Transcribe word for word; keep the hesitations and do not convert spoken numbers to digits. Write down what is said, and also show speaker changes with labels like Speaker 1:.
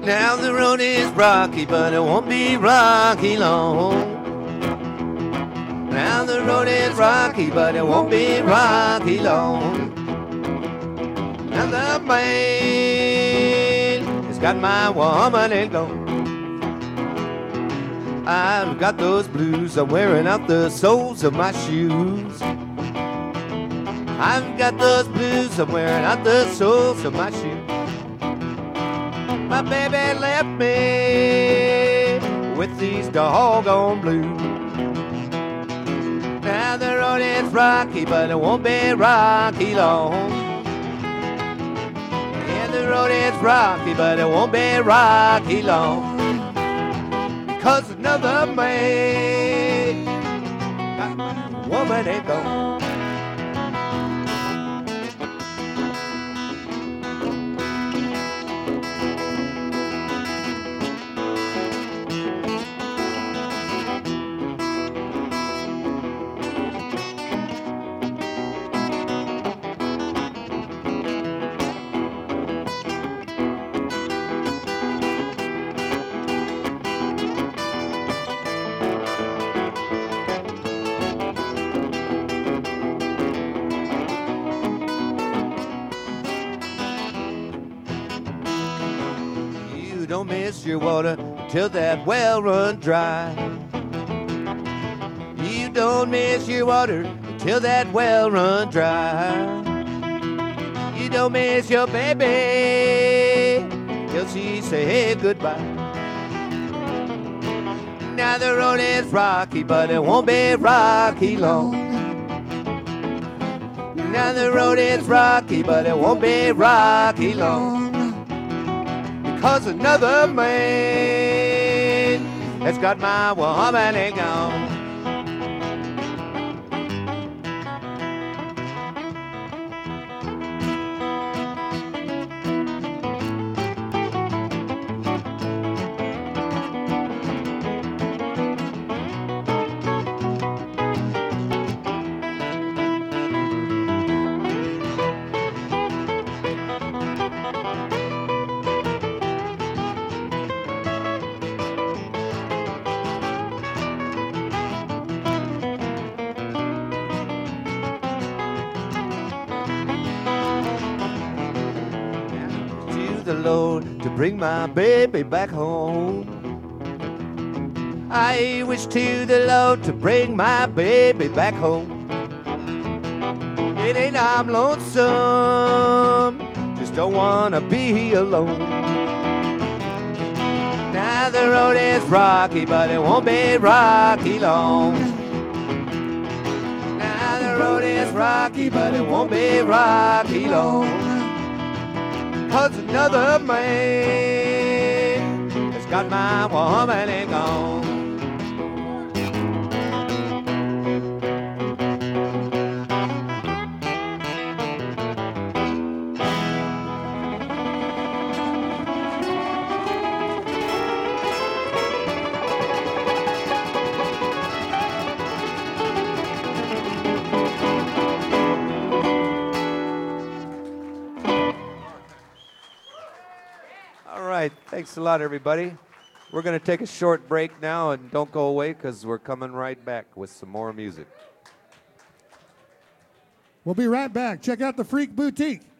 Speaker 1: Now the road is rocky, but it won't be rocky long. Now the road is rocky, but it won't be rocky long. Now the man has got my woman and gone. I've got those blues, I'm wearing out the soles of my shoes. I've got those blues, I'm wearing out the soles of my shoes. My baby left me with these doggone blues. Now the road is rocky, but it won't be rocky long. Yeah, the road is rocky, but it won't be rocky long. Because another man got my woman and gone. Don't miss your water till that well run dry. You don't miss your water till that well run dry. You don't miss your baby till she say goodbye. Now the road is rocky, but it won't be rocky long. Now the road is rocky, but it won't be rocky long. Cause another man has got my woman and gone. The Lord to bring my baby back home. I wish to the Lord to bring my baby back home. It ain't I'm lonesome, just don't wanna be alone. Now the road is rocky, but it won't be rocky long. Now the road is rocky, but it won't be rocky long. Cause another man has got my woman and gone. All right, thanks a lot, everybody. We're going to take a short break now, and don't go away because we're coming right back with some more music.
Speaker 2: We'll be right back. Check out the Freak Boutique.